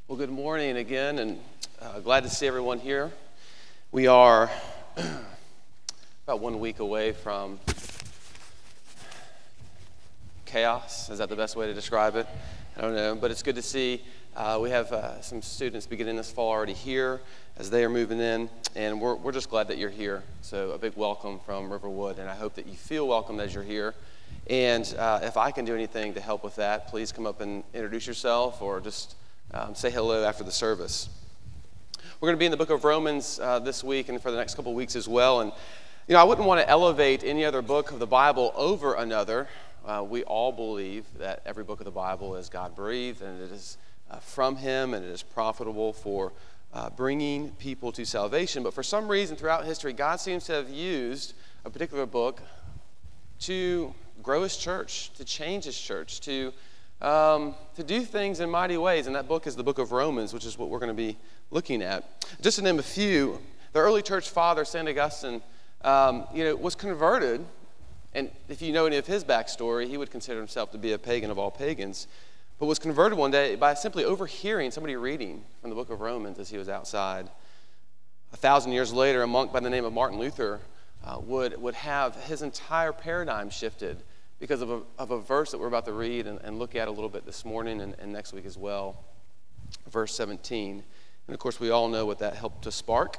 Well, good morning again, and glad to see everyone here. We are about 1 week away from chaos. Is that the best way to describe it? I don't know, but it's good to see. We have some students beginning this fall already here as they are moving in, and we're just glad that you're here. So a big welcome from Riverwood, and I hope that you feel welcome as you're here. And if I can do anything to help with that, please come up and introduce yourself or just say hello after the service. We're going to be in the book of Romans this week and for the next couple of weeks as well. And, I wouldn't want to elevate any other book of the Bible over another. We all believe that every book of the Bible is God-breathed and it is from Him and it is profitable for bringing people to salvation. But for some reason throughout history, God seems to have used a particular book to grow His church, to change His church, to do things in mighty ways. And that book is the book of Romans, which is what we're going to be looking at. Just to name a few, the early church father, St. Augustine, was converted. And if you know any of his backstory, he would consider himself to be a pagan of all pagans, but was converted one day by simply overhearing somebody reading from the book of Romans as he was outside. 1,000 years later, a monk by the name of Martin Luther would have his entire paradigm shifted because of a verse that we're about to read and look at a little bit this morning and next week as well, verse 17. And of course, we all know what that helped to spark,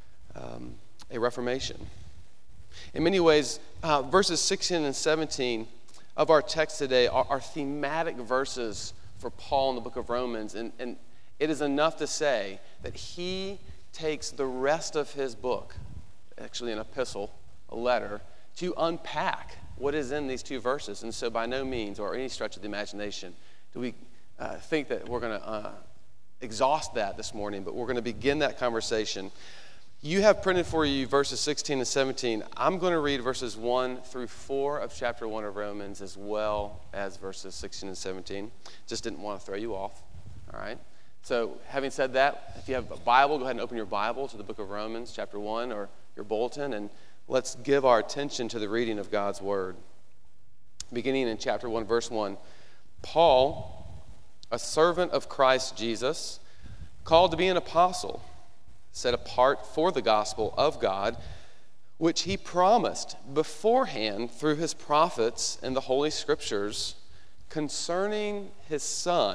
a reformation. In many ways, verses 16 and 17 of our text today are thematic verses for Paul in the book of Romans. And it is enough to say that he takes the rest of his book, actually an epistle, a letter, to unpack what is in these two verses. And so by no means, or any stretch of the imagination, do we think that we're going to exhaust that this morning, but we're going to begin that conversation. You have printed for you verses 16 and 17. I'm going to read verses 1 through 4 of chapter 1 of Romans as well as verses 16 and 17. Just didn't want to throw you off, all right? So having said that, if you have a Bible, go ahead and open your Bible to the book of Romans, chapter 1, or your bulletin, and let's give our attention to the reading of God's Word. Beginning in chapter 1, verse 1, Paul, a servant of Christ Jesus, called to be an apostle, set apart for the gospel of God, which he promised beforehand through his prophets in the Holy Scriptures concerning his Son,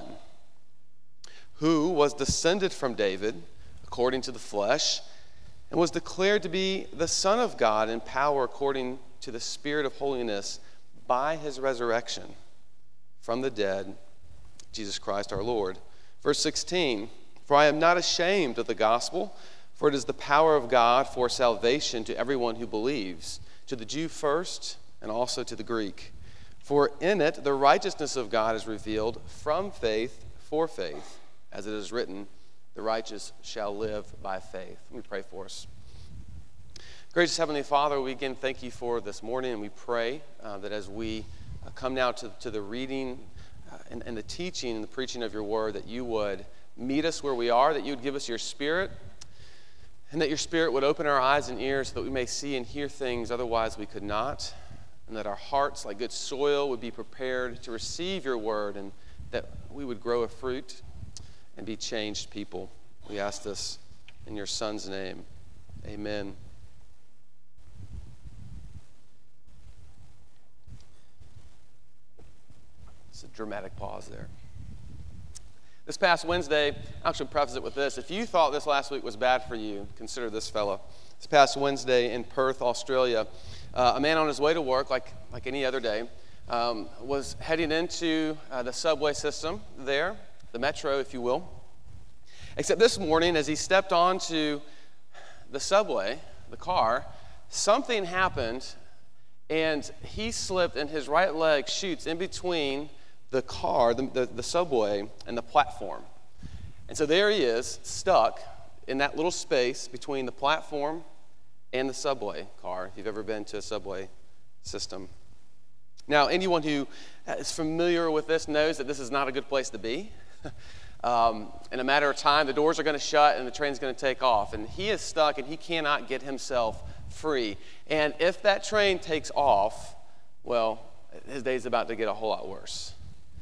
who was descended from David according to the flesh, and was declared to be the Son of God in power according to the Spirit of holiness by his resurrection from the dead, Jesus Christ our Lord. Verse 16, for I am not ashamed of the gospel, for it is the power of God for salvation to everyone who believes, to the Jew first and also to the Greek. For in it the righteousness of God is revealed from faith for faith, as it is written, the righteous shall live by faith. Let me pray for us. Gracious Heavenly Father, we again thank you for this morning, and we pray that as we come now to the reading and the teaching and the preaching of your word, that you would meet us where we are, that you would give us your Spirit, and that your Spirit would open our eyes and ears so that we may see and hear things otherwise we could not, and that our hearts, like good soil, would be prepared to receive your word, and that we would grow a fruit and be changed people. We ask this in your Son's name. Amen. It's a dramatic pause there. This past Wednesday, I'll actually preface it with this. If you thought this last week was bad for you, consider this fellow. This past Wednesday in Perth, Australia, a man on his way to work, like any other day, was heading into the subway system there, the metro, if you will. Except this morning, as he stepped onto the subway, the car, something happened, and he slipped, and his right leg shoots in between the car, the subway, and the platform. And so there he is, stuck in that little space between the platform and the subway car, if you've ever been to a subway system. Now, anyone who is familiar with this knows that this is not a good place to be. In a matter of time, the doors are going to shut and the train's going to take off. And he is stuck and he cannot get himself free. And if that train takes off, well, his day's about to get a whole lot worse.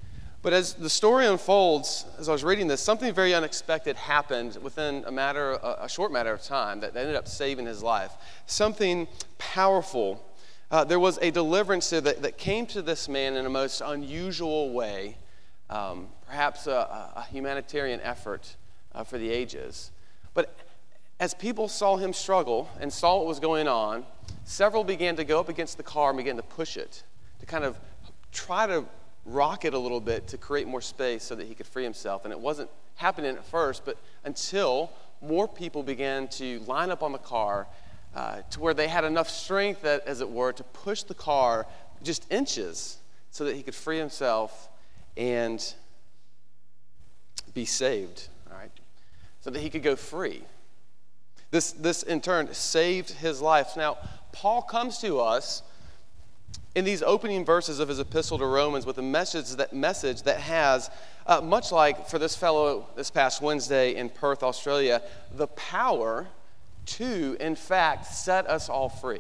But as the story unfolds, as I was reading this, something very unexpected happened within a short matter of time that ended up saving his life. Something powerful. There was a deliverance that came to this man in a most unusual way, perhaps a humanitarian effort for the ages. But as people saw him struggle and saw what was going on, several began to go up against the car and began to push it, to kind of try to rock it a little bit to create more space so that he could free himself. And it wasn't happening at first, but until more people began to line up on the car to where they had enough strength, as it were, to push the car just inches so that he could free himself and be saved, all right? So that he could go free. This in turn saved his life. Now, Paul comes to us in these opening verses of his epistle to Romans with a message that has, much like for this fellow this past Wednesday in Perth, Australia, the power to, in fact, set us all free.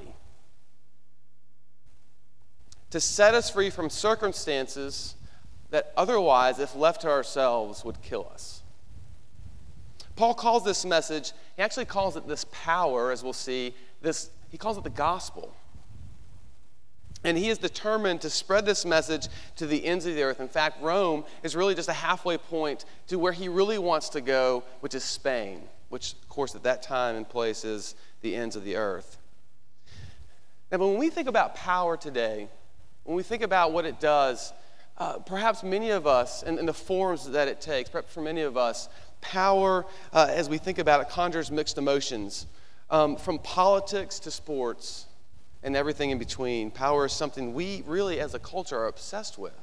To set us free from circumstances that otherwise, if left to ourselves, would kill us. Paul calls this message, he actually calls it this power, as we'll see, he calls it the gospel. And he is determined to spread this message to the ends of the earth. In fact, Rome is really just a halfway point to where he really wants to go, which is Spain, which, of course, at that time and place is the ends of the earth. Now, when we think about power today, when we think about what it does, perhaps many of us, and the forms that it takes, perhaps for many of us, power, as we think about it, conjures mixed emotions. From politics to sports, and everything in between. Power is something we really, as a culture, are obsessed with.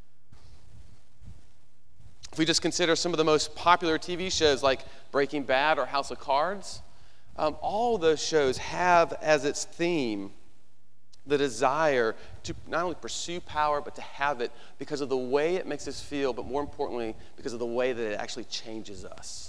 If we just consider some of the most popular TV shows like Breaking Bad or House of Cards, all of those shows have as its theme the desire to not only pursue power, but to have it because of the way it makes us feel, but more importantly, because of the way that it actually changes us.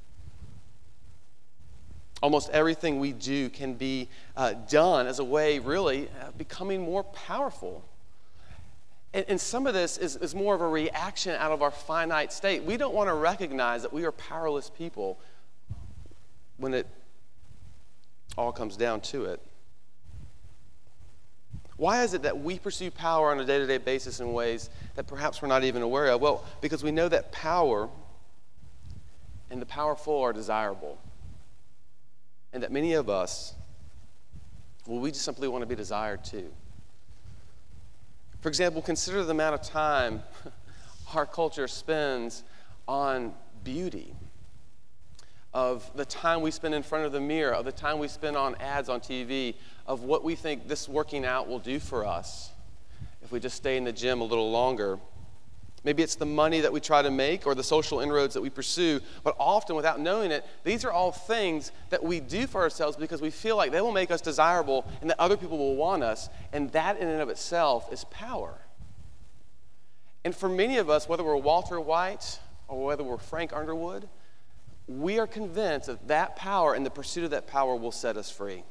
Almost everything we do can be done as a way, really, becoming more powerful. And some of this is more of a reaction out of our finite state. We don't want to recognize that we are powerless people when it all comes down to it. Why is it that we pursue power on a day-to-day basis in ways that perhaps we're not even aware of? Well, because we know that power and the powerful are desirable. And that many of us, well, we just simply want to be desired too. For example, consider the amount of time our culture spends on beauty, of the time we spend in front of the mirror, of the time we spend on ads on TV, of what we think this working out will do for us if we just stay in the gym a little longer. Maybe it's the money that we try to make or the social inroads that we pursue, but often without knowing it, these are all things that we do for ourselves because we feel like they will make us desirable and that other people will want us, and that in and of itself is power. And for many of us, whether we're Walter White or whether we're Frank Underwood, we are convinced that that power and the pursuit of that power will set us free.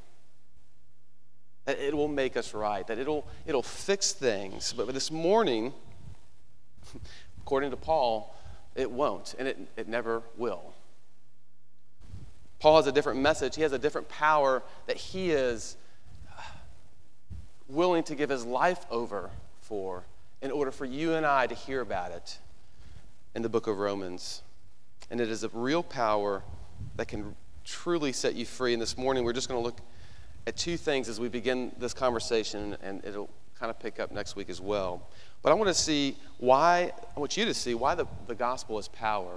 That it will make us right, that it'll fix things. But this morning, according to Paul, it won't, and it never will. Paul has a different message. He has a different power that he is willing to give his life over for in order for you and I to hear about it in the book of Romans. And it is a real power that can truly set you free. And this morning we're just going to look at two things as we begin this conversation, and it'll kind of pick up next week as well. But I want you to see why the gospel is power.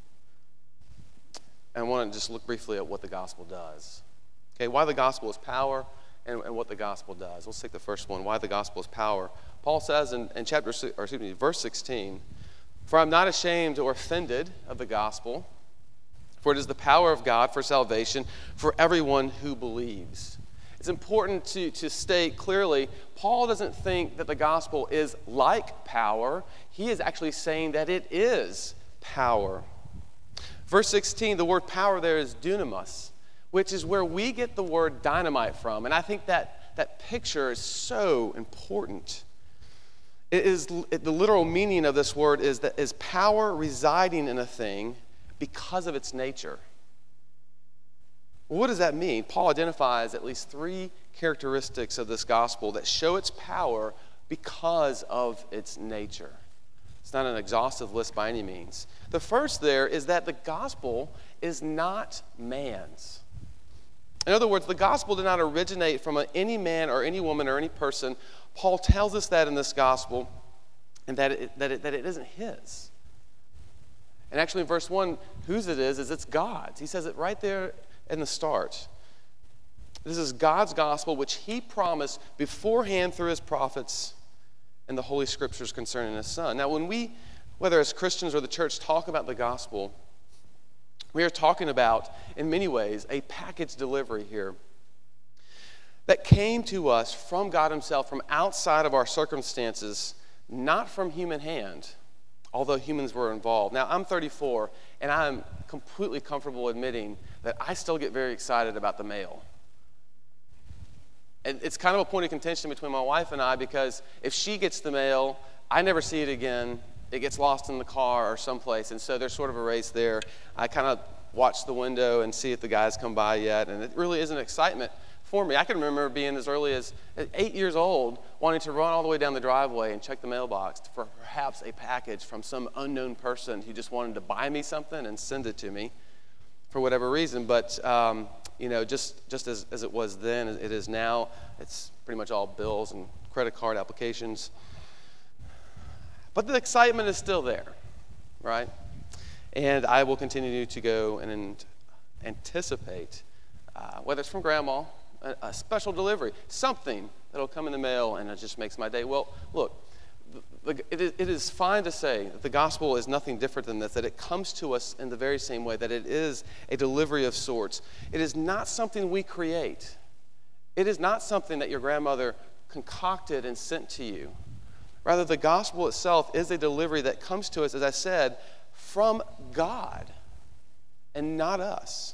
And I want to just look briefly at what the gospel does. Okay, why the gospel is power and what the gospel does. Let's take the first one, why the gospel is power. Paul says in verse 16, "For I'm not ashamed or offended of the gospel, for it is the power of God for salvation for everyone who believes." It's important to state clearly, Paul doesn't think that the gospel is like power. He is actually saying that it is power. Verse 16, the word power there is dunamis, which is where we get the word dynamite from. And I think that picture is so important. The literal meaning of this word is power residing in a thing because of its nature. Well, what does that mean? Paul identifies at least 3 characteristics of this gospel that show its power because of its nature. It's not an exhaustive list by any means. The first there is that the gospel is not man's. In other words, the gospel did not originate from any man or any woman or any person. Paul tells us that in this gospel, and that it isn't his. And actually in verse 1, whose it is it's God's. He says it right there in the start. This is God's gospel, which he promised beforehand through his prophets in the Holy Scriptures concerning his Son. Now, when we, whether as Christians or the church, talk about the gospel, we are talking about, in many ways, a package delivery here that came to us from God himself, from outside of our circumstances, not from human hand, although humans were involved. Now, I'm 34, and I'm completely comfortable admitting that I still get very excited about the mail. And it's kind of a point of contention between my wife and I, because if she gets the mail, I never see it again. It gets lost in the car or someplace, and so there's sort of a race there. I kind of watch the window and see if the guys come by yet, and it really is an excitement for me. I can remember being as early as 8 years old, wanting to run all the way down the driveway and check the mailbox for perhaps a package from some unknown person who just wanted to buy me something and send it to me for whatever reason. But just as it was then, it is now. It's pretty much all bills and credit card applications. But the excitement is still there, right? And I will continue to go and anticipate, whether it's from grandma, a special delivery, something that'll come in the mail, and it just makes my day. Well, look, it is fine to say that the gospel is nothing different than this, that it comes to us in the very same way, that it is a delivery of sorts. It is not something we create. It is not something that your grandmother concocted and sent to you. Rather, the gospel itself is a delivery that comes to us, as I said, from God and not us.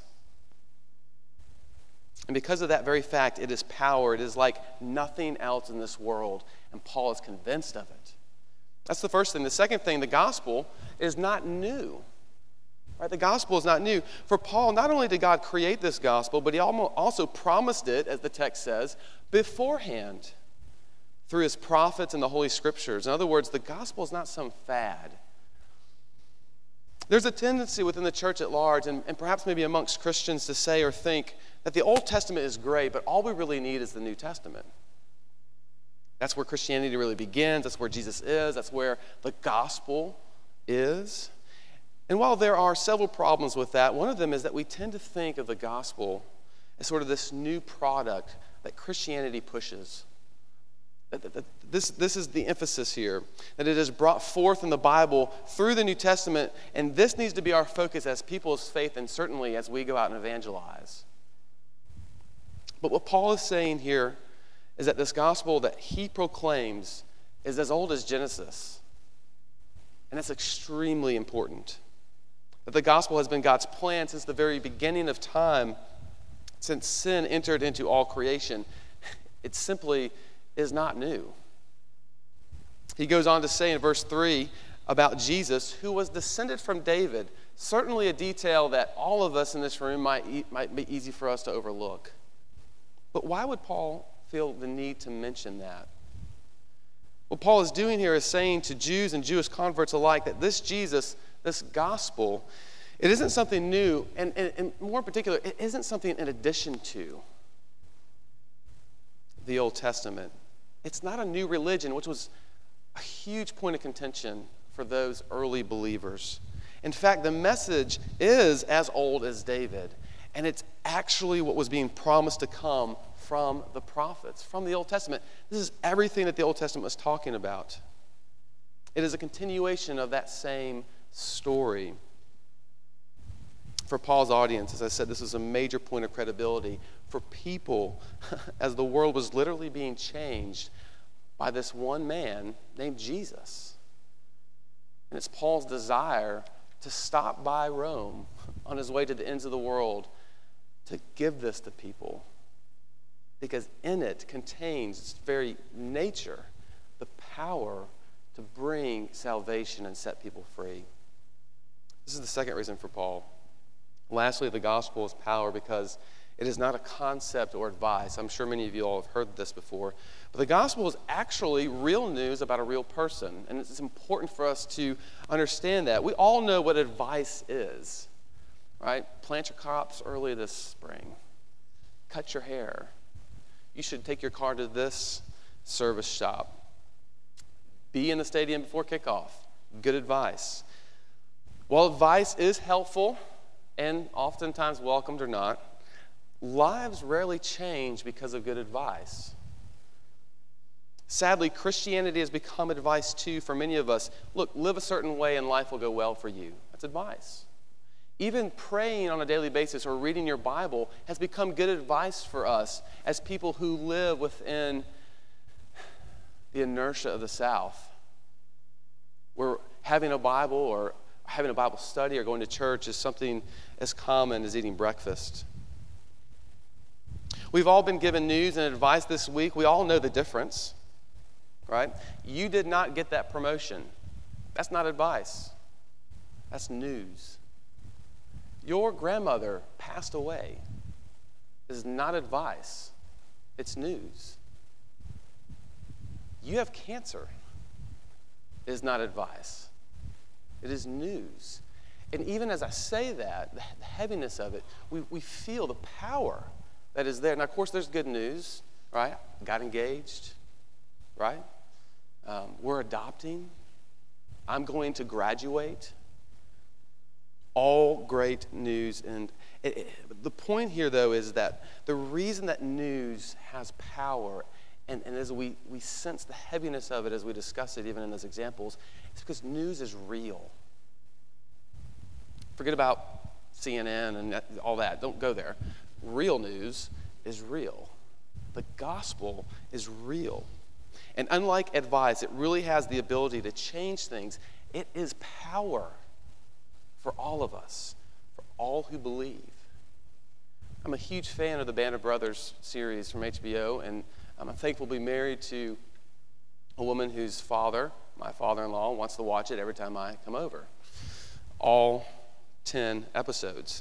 And because of that very fact, it is power. It is like nothing else in this world, and Paul is convinced of it. That's the first thing. The second thing, the gospel is not new. Right? The gospel is not new. For Paul, not only did God create this gospel, but he also promised it, as the text says, beforehand through his prophets and the Holy Scriptures. In other words, the gospel is not some fad. There's a tendency within the church at large, and perhaps maybe amongst Christians, to say or think that the Old Testament is great, but all we really need is the New Testament. That's where Christianity really begins. That's where Jesus is. That's where the gospel is. And while there are several problems with that, one of them is that we tend to think of the gospel as sort of this new product that Christianity pushes. This is the emphasis here, that it is brought forth in the Bible through the New Testament, and this needs to be our focus as people's faith, and certainly as we go out and evangelize. But what Paul is saying here is that this gospel that he proclaims is as old as Genesis, and that's extremely important. That the gospel has been God's plan since the very beginning of time, since sin entered into all creation. It simply is not new. He goes on to say in verse 3 about Jesus, who was descended from David, certainly a detail that all of us in this room might be easy for us to overlook. But why would Paul feel the need to mention that? What Paul is doing here is saying to Jews and Jewish converts alike that this Jesus, this gospel, it isn't something new, and more in particular, it isn't something in addition to the Old Testament. It's not a new religion, which was a huge point of contention for those early believers. In fact, the message is as old as David, and it's actually what was being promised to come from the prophets, from the Old Testament. This is everything that the Old Testament was talking about. It is a continuation of that same story. For Paul's audience, as I said, this is a major point of credibility for people as the world was literally being changed by this one man named Jesus. And it's Paul's desire to stop by Rome on his way to the ends of the world to give this to people, because in it contains its very nature the power to bring salvation and set people free. This is the second reason for Paul. Lastly, the gospel is power because it is not a concept or advice. I'm sure many of you all have heard this before. But the gospel is actually real news about a real person. And it's important for us to understand that. We all know what advice is, right? Plant your crops early this spring. Cut your hair. You should take your car to this service shop. Be in the stadium before kickoff. Good advice. While advice is helpful and oftentimes welcomed or not, lives rarely change because of good advice. Sadly, Christianity has become advice too for many of us. Look, live a certain way and life will go well for you. That's advice. Even praying on a daily basis or reading your Bible has become good advice for us as people who live within the inertia of the South, where having a Bible or having a Bible study or going to church is something as common as eating breakfast. We've all been given news and advice this week. We all know the difference, right? You did not get that promotion. That's not advice. That's news. Your grandmother passed away. This is not advice. It's news. You have cancer. It is not advice. It is news. And even as I say that, the heaviness of it, we feel the power that is there. Now, of course, there's good news, right? Got engaged, right? We're adopting. I'm going to graduate. All great news. And the point here, though, is that the reason that news has power, and as we sense the heaviness of it as we discuss it, even in those examples, it's because news is real. Forget about CNN and all that. Don't go there. Real news is real. The gospel is real. And unlike advice, it really has the ability to change things. It is power for all of us, for all who believe. I'm a huge fan of the Band of Brothers series from HBO, and I'm thankful to be married to a woman whose father, my father-in-law, wants to watch it every time I come over. All 10 episodes.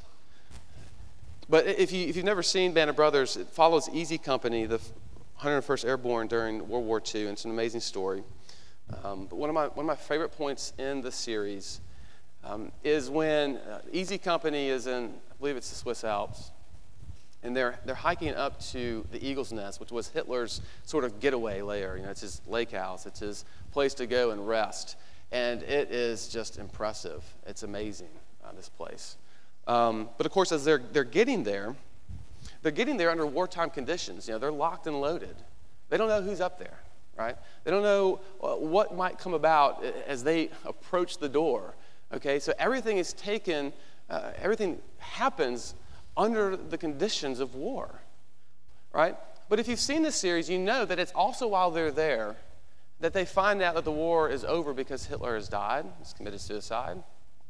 But if you've never seen Band of Brothers, it follows Easy Company, the 101st Airborne during World War II, and it's an amazing story. But one of my favorite points in the series is when Easy Company is in, I believe it's the Swiss Alps, and they're hiking up to the Eagle's Nest, which was Hitler's sort of getaway lair. You know, it's his lake house. It's his place to go and rest. And it is just impressive. It's amazing, this place. But of course, as they're getting there under wartime conditions. You know, they're locked and loaded. They don't know who's up there, right? They don't know what might come about as they approach the door. Okay, so everything is taken. Everything happens under the conditions of war, right? But if you've seen this series, you know that it's also while they're there that they find out that the war is over because Hitler has died, he's committed suicide.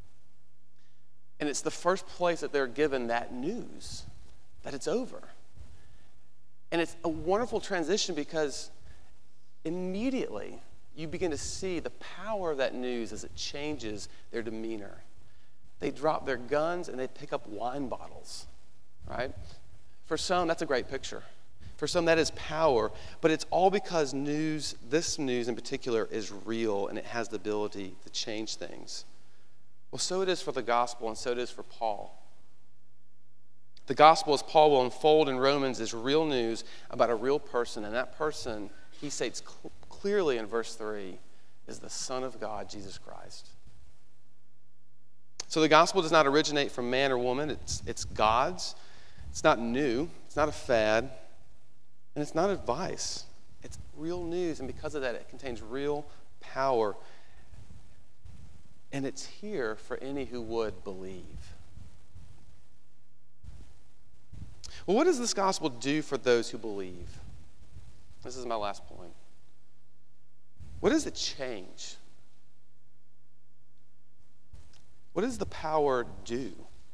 And it's the first place that they're given that news, that it's over. And it's a wonderful transition because immediately you begin to see the power of that news as it changes their demeanor. They drop their guns and they pick up wine bottles, right? For some, that's a great picture. For some, that is power, but it's all because this news in particular, is real and it has the ability to change things. Well, so it is for the gospel, and so it is for Paul. The gospel, as Paul will unfold in Romans, is real news about a real person, and that person, he states clearly in verse 3, is the Son of God, Jesus Christ. So the gospel does not originate from man or woman. It's God's. It's not new. It's not a fad. And it's not advice. It's real news, and because of that, it contains real power. And it's here for any who would believe. Well, what does this gospel do for those who believe? This is my last point. What does it change? What does the power do?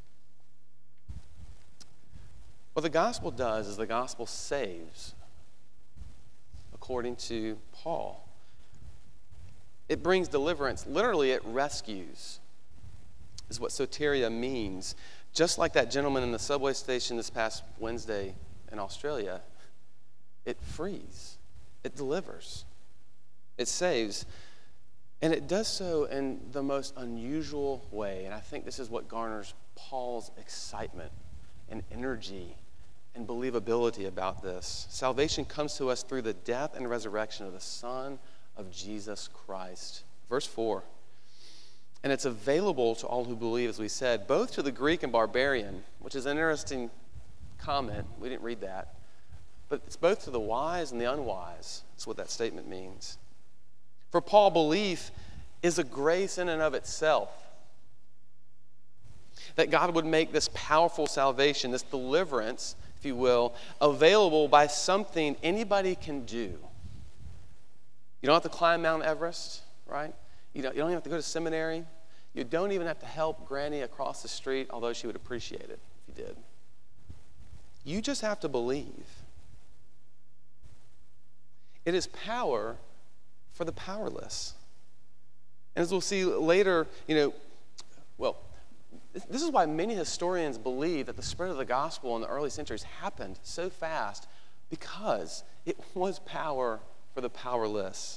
What the gospel does is the gospel saves, according to Paul. It brings deliverance. Literally, it rescues, is what soteria means. Just like that gentleman in the subway station this past Wednesday in Australia, it frees, it delivers, it saves. And it does so in the most unusual way. And I think this is what garners Paul's excitement and energy and believability about this. Salvation comes to us through the death and resurrection of the Son of Jesus Christ. Verse 4. And it's available to all who believe, as we said, both to the Greek and barbarian, which is an interesting comment. We didn't read that. But it's both to the wise and the unwise. That's what that statement means. For Paul, belief is a grace in and of itself. That God would make this powerful salvation, this deliverance, if you will, available by something anybody can do. You don't have to climb Mount Everest, right? You don't even have to go to seminary. You don't even have to help Granny across the street, although she would appreciate it if you did. You just have to believe. It is power for the powerless. And as we'll see later, this is why many historians believe that the spread of the gospel in the early centuries happened so fast, because it was power for the powerless.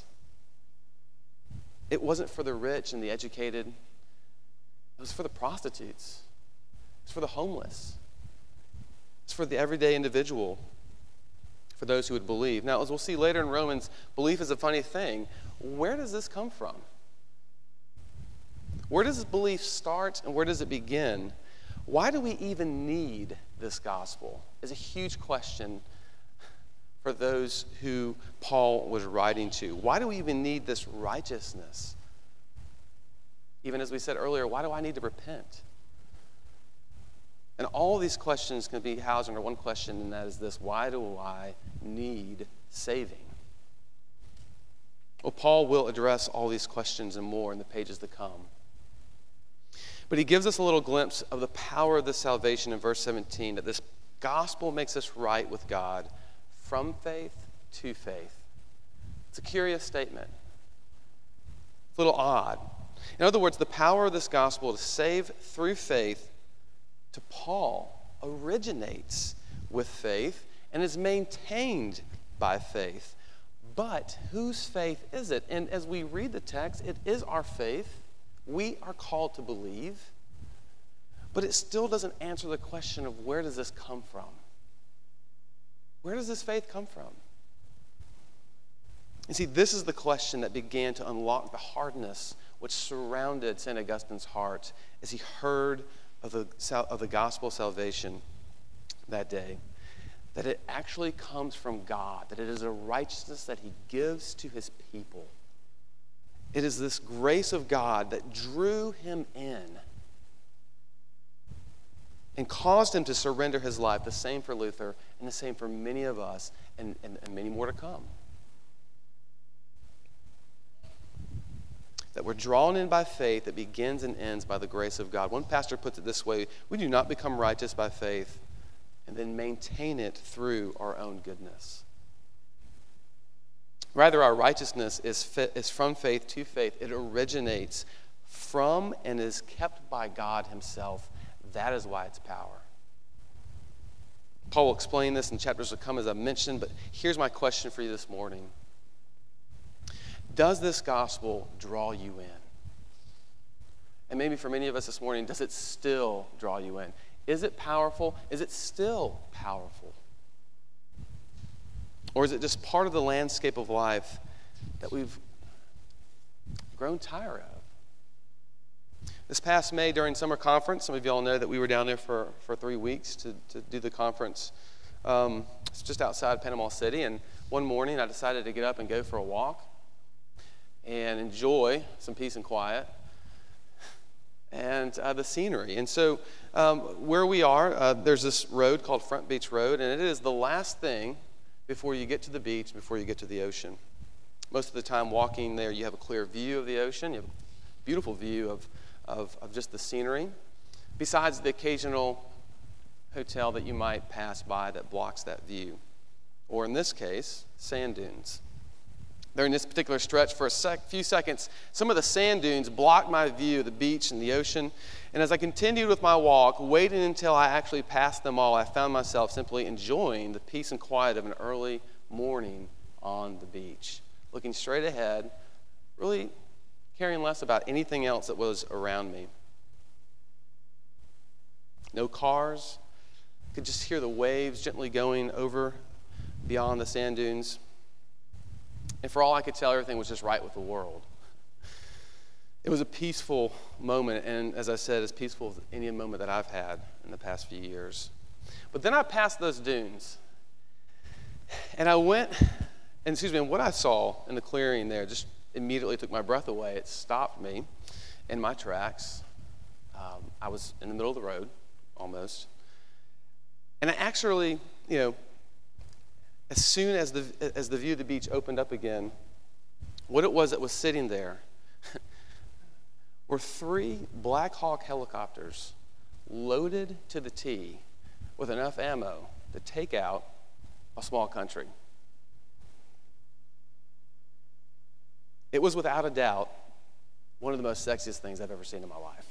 It wasn't for the rich and the educated. It was for the prostitutes. It's for the homeless. It's for the everyday individual, for those who would believe. Now, as we'll see later in Romans, belief is a funny thing. Where does this come from? Where does this belief start and where does it begin? Why do we even need this gospel? Is a huge question for those who Paul was writing to. Why do we even need this righteousness? Even as we said earlier, why do I need to repent? And all these questions can be housed under one question, and that is this: why do I need saving? Well, Paul will address all these questions and more in the pages to come. But he gives us a little glimpse of the power of this salvation in verse 17, that this gospel makes us right with God from faith to faith. It's a curious statement. It's a little odd. In other words, the power of this gospel to save through faith to Paul originates with faith and is maintained by faith. But whose faith is it? And as we read the text, it is our faith. We are called to believe. But it still doesn't answer the question of where does this come from? Where does this faith come from? You see, this is the question that began to unlock the hardness which surrounded St. Augustine's heart as he heard of the gospel salvation that day. That it actually comes from God, that it is a righteousness that he gives to his people. It is this grace of God that drew him in and caused him to surrender his life. The same for Luther and the same for many of us and many more to come. That we're drawn in by faith that begins and ends by the grace of God. One pastor puts it this way: we do not become righteous by faith and then maintain it through our own goodness. Rather, our righteousness is from faith to faith. It originates from and is kept by God himself. That is why it's power. Paul will explain this in chapters to come, as I mentioned, but here's my question for you this morning. Does this gospel draw you in? And maybe for many of us this morning, does it still draw you in? Is it powerful? Is it still powerful? Or is it just part of the landscape of life that we've grown tired of? This past May during summer conference, some of y'all know that we were down there for 3 weeks to do the conference. It's just outside Panama City, and one morning I decided to get up and go for a walk and enjoy some peace and quiet and the scenery. And so where we are, there's this road called Front Beach Road, and it is the last thing before you get to the beach, before you get to the ocean. Most of the time walking there, you have a clear view of the ocean. You have a beautiful view of just the scenery, besides the occasional hotel that you might pass by that blocks that view. Or in this case, sand dunes. During this particular stretch, for a few seconds, some of the sand dunes blocked my view of the beach and the ocean. And as I continued with my walk, waiting until I actually passed them all, I found myself simply enjoying the peace and quiet of an early morning on the beach, looking straight ahead, really caring less about anything else that was around me. No cars. Could just hear the waves gently going over beyond the sand dunes. And for all I could tell, everything was just right with the world. It was a peaceful moment, and as I said, as peaceful as any moment that I've had in the past few years. But then I passed those dunes, and and what I saw in the clearing there just immediately took my breath away. It stopped me in my tracks. I was in the middle of the road, almost. And I actually, as soon as the view of the beach opened up again, what it was that was sitting there were 3 Black Hawk helicopters loaded to the T with enough ammo to take out a small country. It was without a doubt one of the most sexiest things I've ever seen in my life.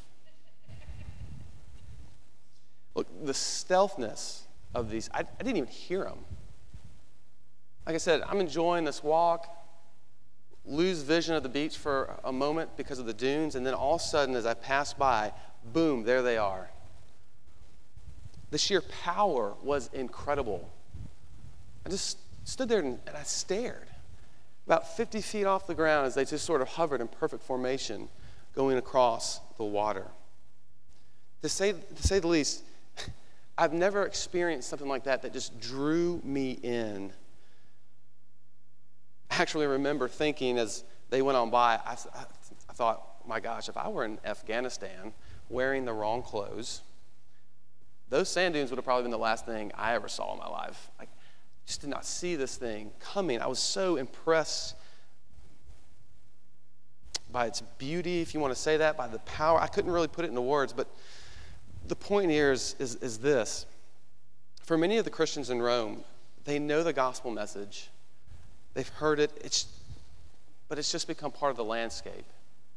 Look, the stealthiness of these, I didn't even hear them. Like I said, I'm enjoying this walk, lose vision of the beach for a moment because of the dunes, and then all of a sudden as I pass by, boom, there they are. The sheer power was incredible. I just stood there and I stared. About 50 feet off the ground as they just sort of hovered in perfect formation going across the water. To say the least, I've never experienced something like that just drew me in. I actually remember thinking as they went on by, I thought, my gosh, if I were in Afghanistan wearing the wrong clothes, those sand dunes would have probably been the last thing I ever saw in my life. I just did not see this thing coming. I was so impressed by its beauty, if you want to say that, by the power. I couldn't really put it into words, but the point here is this. For many of the Christians in Rome, they know the gospel message. They've heard it, but it's just become part of the landscape.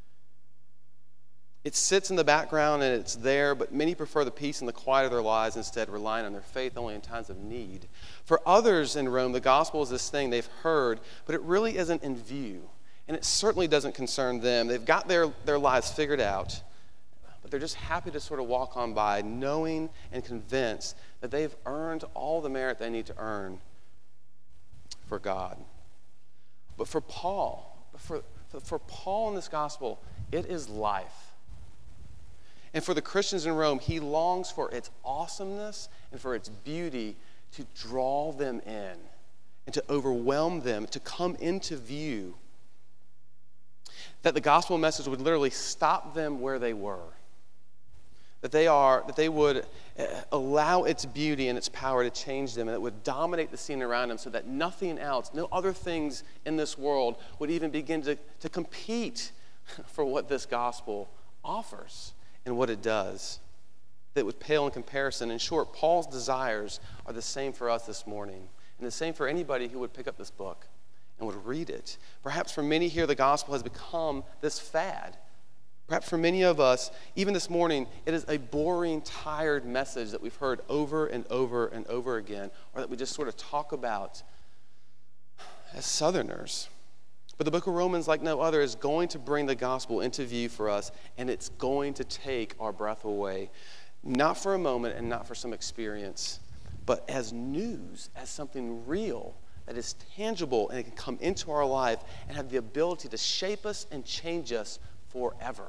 It sits in the background and it's there, but many prefer the peace and the quiet of their lives instead, relying on their faith only in times of need. For others in Rome, the gospel is this thing they've heard, but it really isn't in view. And it certainly doesn't concern them. They've got their lives figured out, but they're just happy to sort of walk on by, knowing and convinced that they've earned all the merit they need to earn for God. But for Paul, for Paul in this gospel, it is life. And for the Christians in Rome, he longs for its awesomeness and for its beauty to draw them in and to overwhelm them, to come into view. That the gospel message would literally stop them where they were. That they would allow its beauty and its power to change them, and it would dominate the scene around them so that nothing else, no other things in this world would even begin to compete for what this gospel offers and what it does. That would pale in comparison. In short, Paul's desires are the same for us this morning, and the same for anybody who would pick up this book and would read it. Perhaps for many here, the gospel has become this fad. Perhaps for many of us, even this morning, it is a boring, tired message that we've heard over and over and over again, or that we just sort of talk about as Southerners. But the book of Romans, like no other, is going to bring the gospel into view for us, and it's going to take our breath away, not for a moment and not for some experience, but as news, as something real that is tangible, and it can come into our life and have the ability to shape us and change us forever.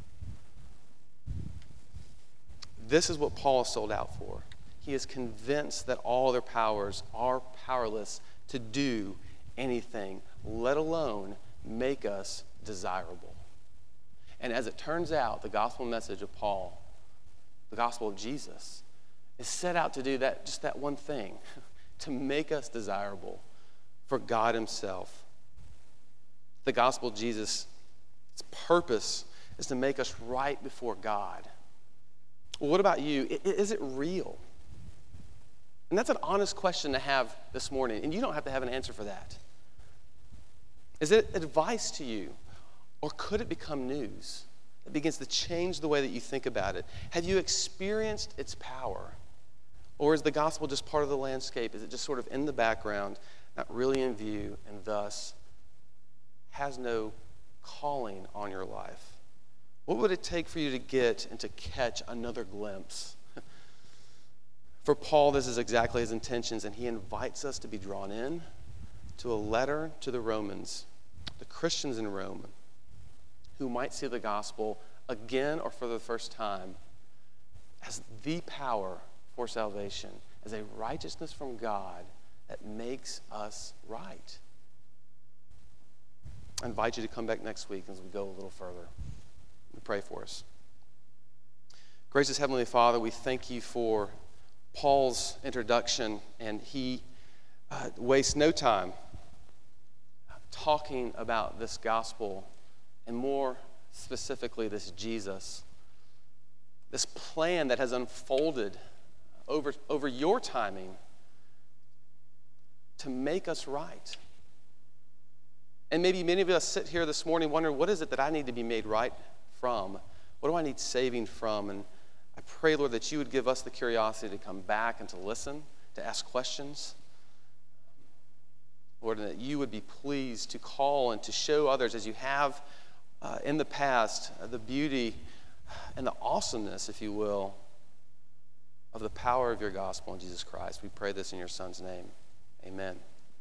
This is what Paul is sold out for. He is convinced that all other powers are powerless to do anything, let alone make us desirable. And as it turns out, the gospel message of Paul, the gospel of Jesus, is set out to do that, just that one thing, to make us desirable for God himself. The gospel of Jesus, its purpose is to make us right before God. Well, what about you? Is it real? And that's an honest question to have this morning, and you don't have to have an answer for that. Is it advice to you? Or could it become news? It begins to change the way that you think about it. Have you experienced its power? Or is the gospel just part of the landscape? Is it just sort of in the background, not really in view, and thus has no calling on your life? What would it take for you to get and to catch another glimpse? For Paul, this is exactly his intentions, and he invites us to be drawn in to a letter to the Romans, the Christians in Rome, who might see the gospel again or for the first time as the power for salvation, as a righteousness from God that makes us right. I invite you to come back next week as we go a little further. We pray for us. Gracious Heavenly Father, we thank you for Paul's introduction, and he wastes no time talking about this gospel, and more specifically this Jesus, this plan that has unfolded over your timing to make us right. And maybe many of us sit here this morning wondering, what is it that I need to be made right from? What do I need saving from? And I pray, Lord, that you would give us the curiosity to come back and to listen, to ask questions. Lord, and that you would be pleased to call and to show others, as you have in the past, the beauty and the awesomeness, if you will, of the power of your gospel in Jesus Christ. We pray this in your Son's name. Amen.